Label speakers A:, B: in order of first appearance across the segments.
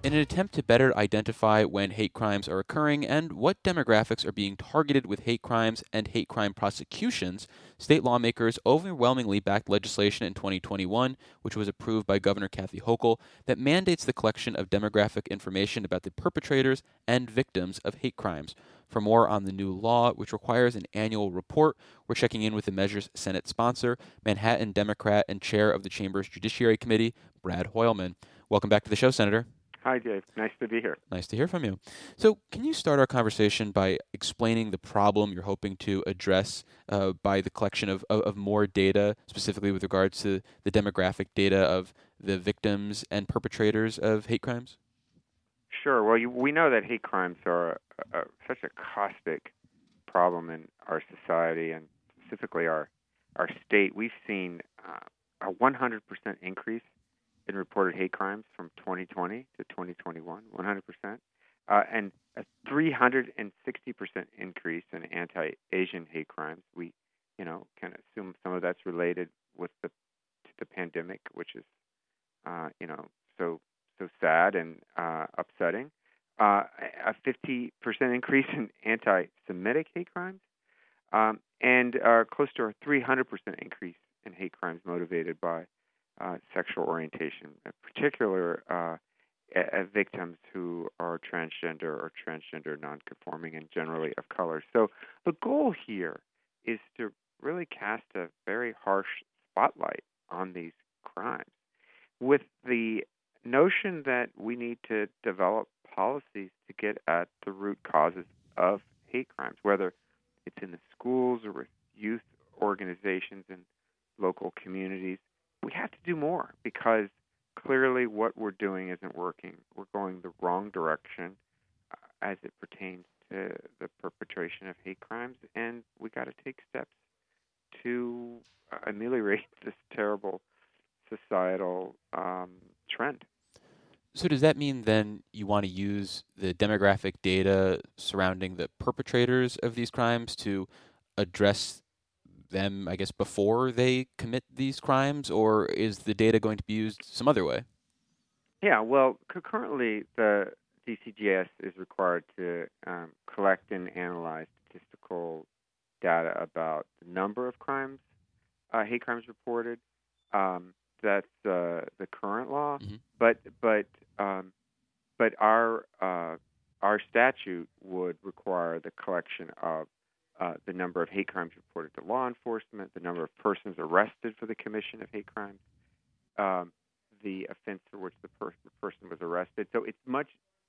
A: In an attempt to better identify when hate crimes are occurring and what demographics are being targeted with hate crimes and hate crime prosecutions, state lawmakers overwhelmingly backed legislation in 2021, which was approved by Governor Kathy Hochul, that mandates the collection of demographic information about the perpetrators and victims of hate crimes. For more on the new law, which requires an annual report, we're checking in with the measure's Senate sponsor, Manhattan Democrat and chair of the Chamber's Judiciary Committee, Brad Hoylman. Welcome back to the show, Senator.
B: Hi, Dave. Nice to be here.
A: Nice to hear from you. So, can you start our conversation by explaining the problem you're hoping to address by the collection of more data, specifically with regards to the demographic data of the victims and perpetrators of hate crimes?
B: Sure. Well, we know that hate crimes are such a caustic problem in our society and specifically our state. We've seen a 100% increase in reported hate crimes from 2020 to 2021, 100%, and a 360% increase in anti-Asian hate crimes. We, can assume some of that's related with to the pandemic, which is, so sad and upsetting. A 50% increase in anti-Semitic hate crimes, and close to a 300% increase in hate crimes motivated by sexual orientation, in particular victims who are transgender or transgender nonconforming and generally of color. So the goal here is to really cast a very harsh spotlight on these crimes with the notion that we need to develop policies to get at the root causes of hate crimes, whether it's in the schools or with youth organizations and local communities. We have to do more because clearly what we're doing isn't working. We're going the wrong direction as it pertains to the perpetration of hate crimes, and we got to take steps to ameliorate this terrible societal trend.
A: So does that mean then you want to use the demographic data surrounding the perpetrators of these crimes to address them, I guess, before they commit these crimes, or is the data going to be used some other way?
B: Yeah, well, currently the DCGS is required to collect and analyze statistical data about the number of crimes, hate crimes reported. That's the current law,
A: Mm-hmm.
B: but our statute would require the collection of the number of hate crimes reported to law enforcement, the number of persons arrested for the commission of hate crimes, the offense for which the person was arrested. So it's much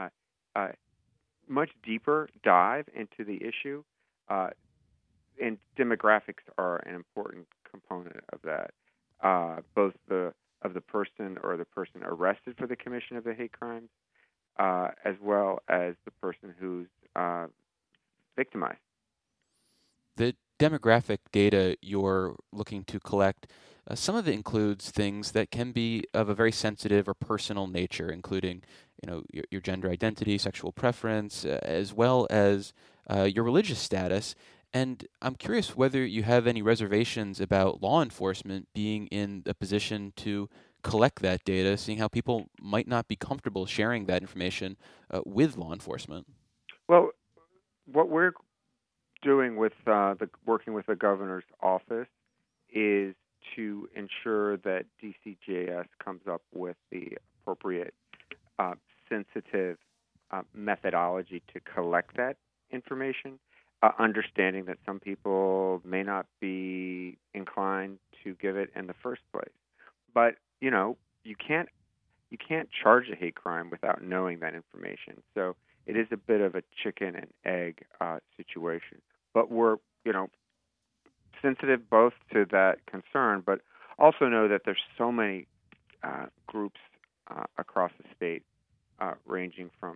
B: deeper dive into the issue, and demographics are an important component of that. Both of the person or the person arrested for the commission of the hate crimes, as well as the person who's victimized.
A: The demographic data you're looking to collect, some of it includes things that can be of a very sensitive or personal nature, including, your gender identity, sexual preference, as well as your religious status. And I'm curious whether you have any reservations about law enforcement being in a position to collect that data, seeing how people might not be comfortable sharing that information with law enforcement.
B: Well, what we're doing with working with the governor's office is to ensure that DCJS comes up with the appropriate sensitive methodology to collect that information, understanding that some people may not be inclined to give it in the first place. But, you can't charge a hate crime without knowing that information. So it is a bit of a chicken and egg situation. But we're, sensitive both to that concern, but also know that there's so many groups across the state, ranging from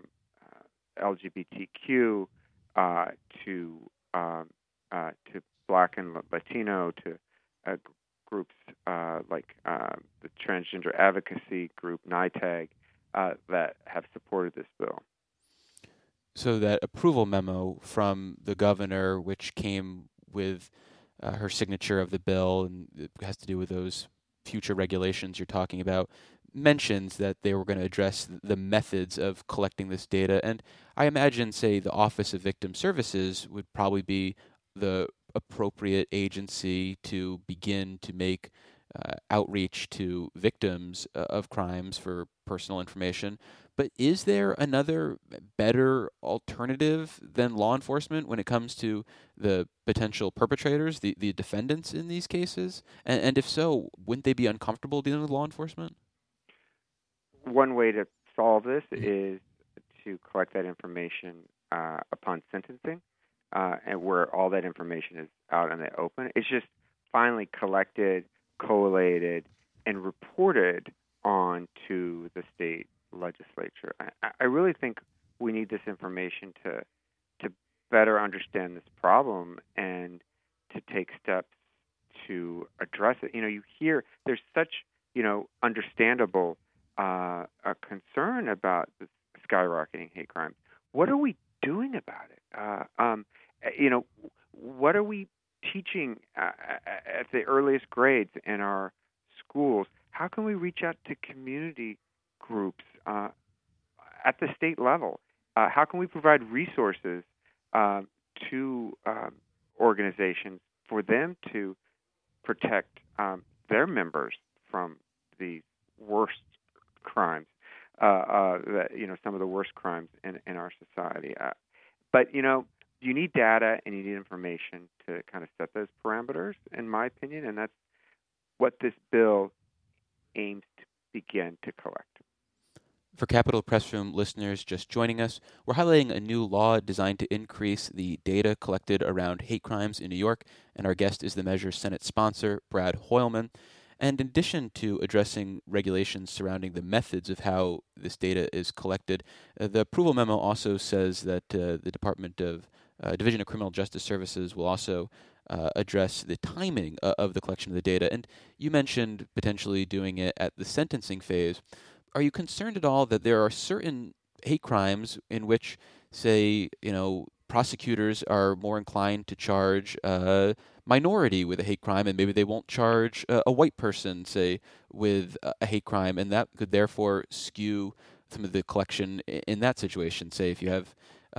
B: LGBTQ to Black and Latino to groups like the Transgender Advocacy Group, NITAG, that have supported this bill.
A: So that approval memo from the governor, which came with her signature of the bill, and it has to do with those future regulations you're talking about, mentions that they were going to address the methods of collecting this data. And I imagine, say, the Office of Victim Services would probably be the appropriate agency to begin to make outreach to victims of crimes for personal information. But is there another better alternative than law enforcement when it comes to the potential perpetrators, the defendants in these cases? And if so, wouldn't they be uncomfortable dealing with law enforcement?
B: One way to solve this
A: Mhm.
B: is to collect that information upon sentencing, and where all that information is out in the open. It's just finally collected, collated, and reported on to the state legislature. I really think we need this information to better understand this problem and to take steps to address it. You hear there's such understandable a concern about the skyrocketing hate crimes. What are we doing about it? What are we teaching at the earliest grades in our schools? How can we reach out to community groups at the state level? How can we provide resources to organizations for them to protect their members from the worst crimes, some of the worst crimes in our society. But you need data and you need information to kind of set those parameters, in my opinion, and that's what this bill aims to begin to collect.
A: For Capitol Press Room listeners just joining us, we're highlighting a new law designed to increase the data collected around hate crimes in New York, and our guest is the measure's Senate sponsor, Brad Hoylman. And in addition to addressing regulations surrounding the methods of how this data is collected, the approval memo also says that the Division of Criminal Justice Services will also address the timing of the collection of the data. And you mentioned potentially doing it at the sentencing phase. Are you concerned at all that there are certain hate crimes in which, say, prosecutors are more inclined to charge a minority with a hate crime, and maybe they won't charge a white person, say, with a hate crime, and that could therefore skew some of the collection in that situation? Say, if you have,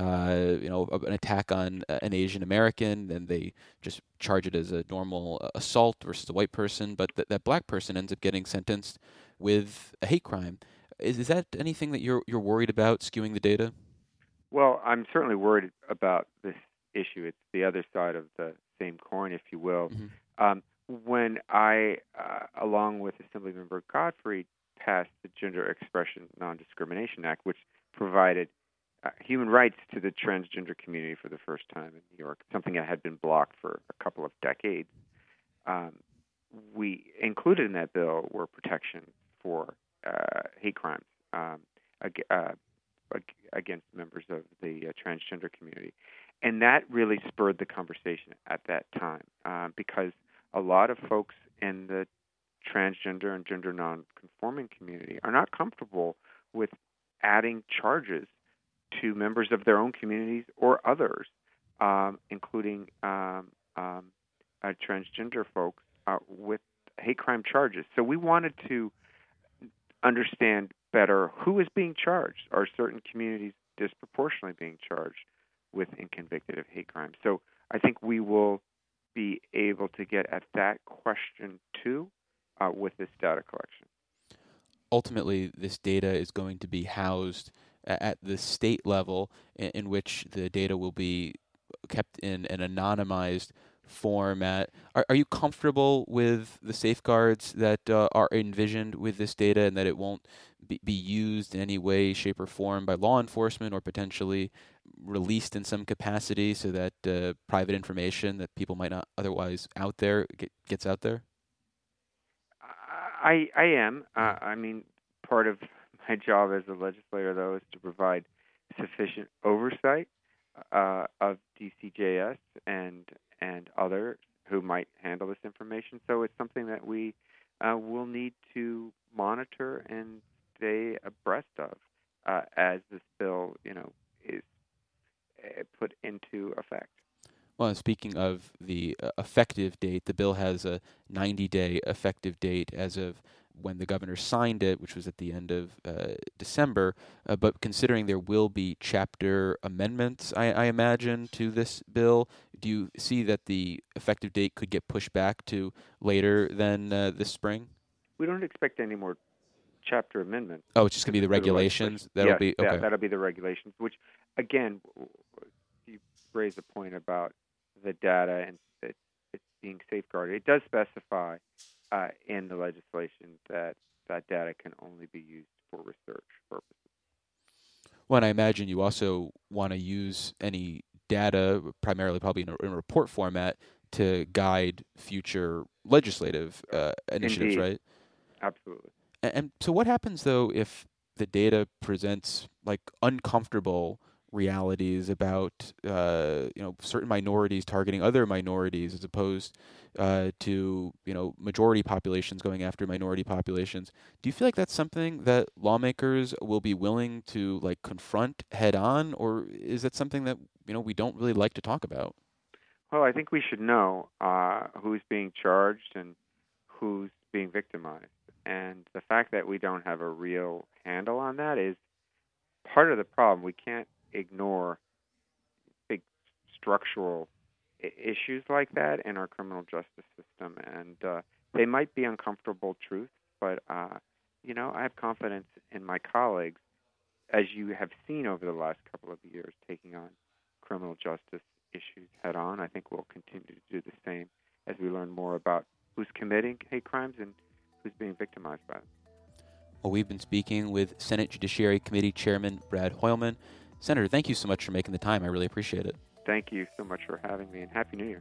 A: an attack on an Asian American, then they just charge it as a normal assault versus a white person, but that black person ends up getting sentenced with a hate crime. Is that anything that you're worried about skewing the data?
B: Well, I'm certainly worried about this issue. It's the other side of the same coin, if you will.
A: Mm-hmm.
B: When I, along with Assemblymember Godfrey, passed the Gender Expression Non-Discrimination Act, which provided human rights to the transgender community for the first time in New York, something that had been blocked for a couple of decades. We included in that bill were protections for hate crimes against members of the transgender community. And that really spurred the conversation at that time because a lot of folks in the transgender and gender nonconforming community are not comfortable with adding charges to members of their own communities or others, including transgender folks with hate crime charges. So we wanted to understand better who is being charged. Are certain communities disproportionately being charged with and convicted of hate crimes? So I think we will be able to get at that question too with this data collection.
A: Ultimately, this data is going to be housed at the state level, in which the data will be kept in an anonymized format. Are you comfortable with the safeguards that are envisioned with this data, and that it won't be used in any way, shape, or form by law enforcement, or potentially released in some capacity so that private information that people might not otherwise out there gets out there?
B: I am. I mean, part of my job as a legislator, though, is to provide sufficient oversight of DCJS and others who might handle this information. So it's something that we will need to monitor and stay abreast of as this bill, is put into effect.
A: Well, speaking of the effective date, the bill has a 90-day effective date as of when the governor signed it, which was at the end of December. But considering there will be chapter amendments, I imagine, to this bill, do you see that the effective date could get pushed back to later than this spring?
B: We don't expect any more chapter amendments.
A: Oh, it's just going to be the regulations? That'll be okay.
B: That'll be the regulations, which, again, you raise a point about the data and it's being safeguarded. It does specify in the legislation that data can only be used for research purposes.
A: Well, and I imagine you also want to use any data, primarily probably in a report format, to guide future legislative initiatives,
B: Indeed.
A: Right?
B: Absolutely.
A: And so what happens, though, if the data presents like uncomfortable realities about certain minorities targeting other minorities as opposed to majority populations going after minority populations? Do you feel like that's something that lawmakers will be willing to like confront head on, or is that something that we don't really like to talk about?
B: Well, I think we should know who's being charged and who's being victimized. And the fact that we don't have a real handle on that is part of the problem. We can't ignore big structural issues like that in our criminal justice system. And they might be uncomfortable truths, but, I have confidence in my colleagues, as you have seen over the last couple of years, taking on criminal justice issues head on. I think we'll continue to do the same as we learn more about who's committing hate crimes and who's being victimized by them.
A: Well, we've been speaking with Senate Judiciary Committee Chairman Brad Hoylman. Senator, thank you so much for making the time. I really appreciate it.
B: Thank you so much for having me, and Happy New Year.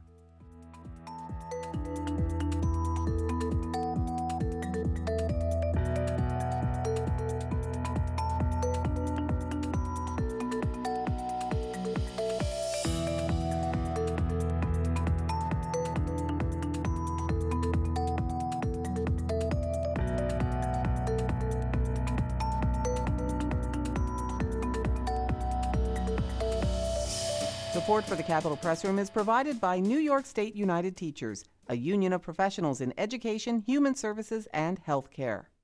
C: Support for the Capitol Press Room is provided by New York State United Teachers, a union of professionals in education, human services, and healthcare.